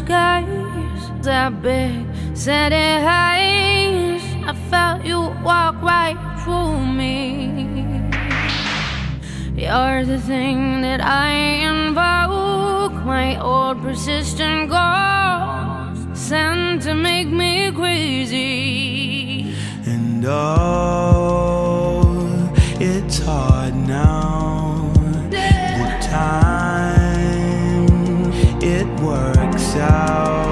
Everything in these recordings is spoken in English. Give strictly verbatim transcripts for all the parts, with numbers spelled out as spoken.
skies, that big city heights. I felt you walk right through me. You're the thing that I invoke, my old persistent ghost, sent to make me crazy. And oh, it's hard now. The time, it works out.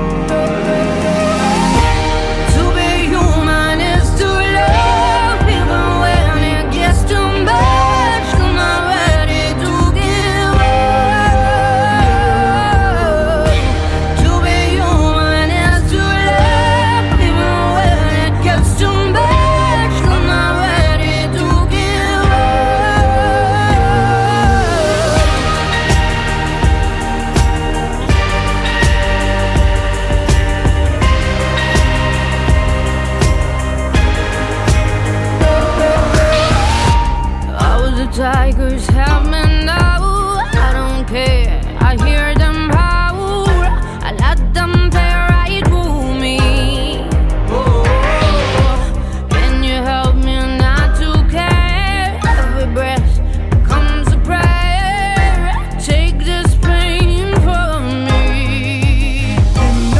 Tigers have me now, I don't care, I hear them howl, I let them tear right through me. Oh, can you help me not to care? Every breath becomes a prayer, take this pain from me. And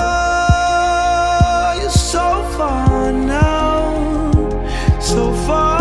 oh, you're so far now, so far.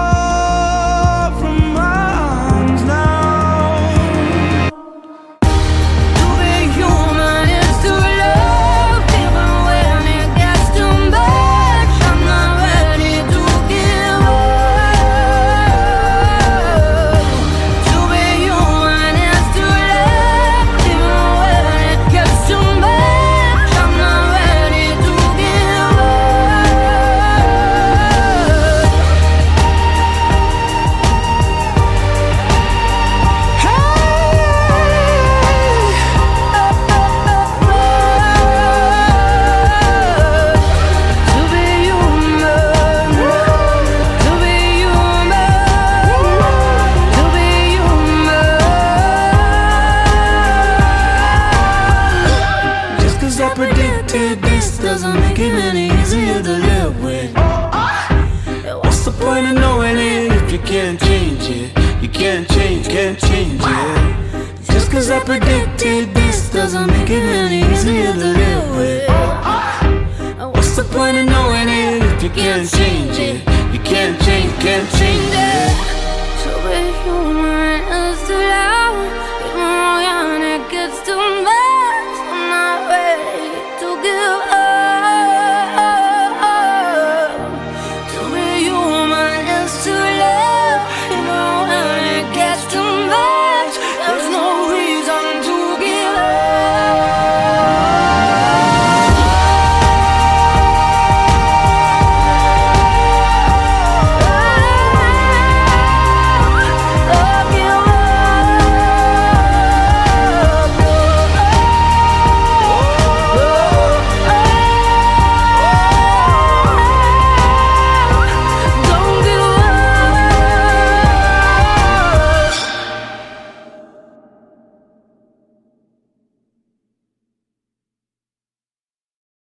I predicted this doesn't make it any easier to live with. What's the point of knowing it if you can't change it? You can't change, can't change it. Just cause I predicted this doesn't make it any easier